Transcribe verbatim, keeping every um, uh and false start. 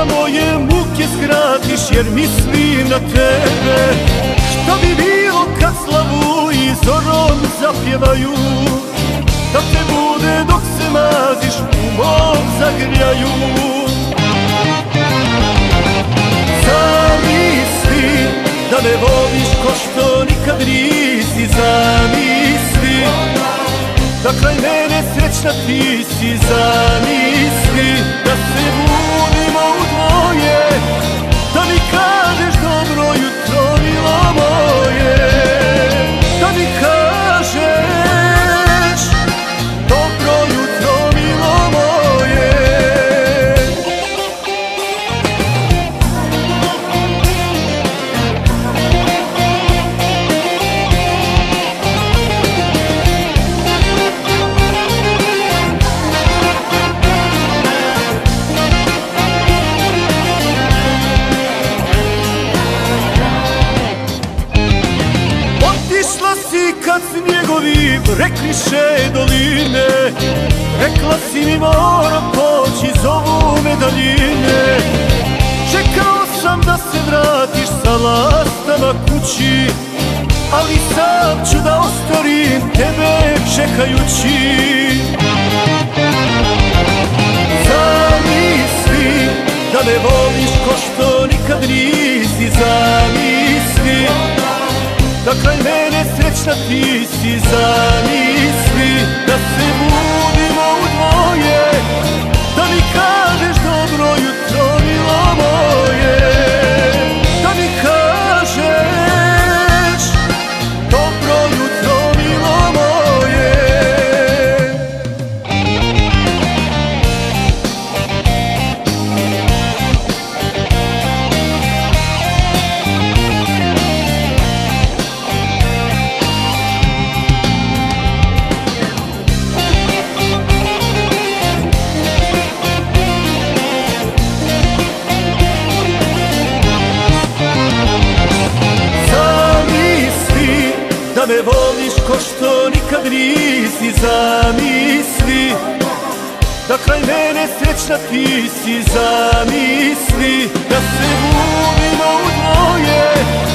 moje muke skratiš jer mislim na tebe. Što bi bilo kad slavu i zorom zapjevaju, da te bude dok se maziš u mom zagrljaju. Zamisli da me voliš ko što nikad nisi, zamisli da kraj mene srećna ti si, zamisli da se budimo u dvoje, da mi kažeš dobro jutro milo moje, da mi kažeš dobro jutro milo moje. Kad snjegovi prekriše doline, rekla si mi moram poći, zovu me daljine. Čekao sam da se vratiš sa lastama kući, ali sam ću da ostarim tebe čekajući. Zamisli da me voliš ko što nikad nisi, zamisli da kraj mene srećna ti si, zamisli da se budimo u dvoje, da mi kažeš dobro jutro milo moje, da mi kažeš dobro jutro milo moje. Da me voliš ko što nikad nisi, zamisli da kraj mene srećna ti si, zamisli da se budimo u dvoje,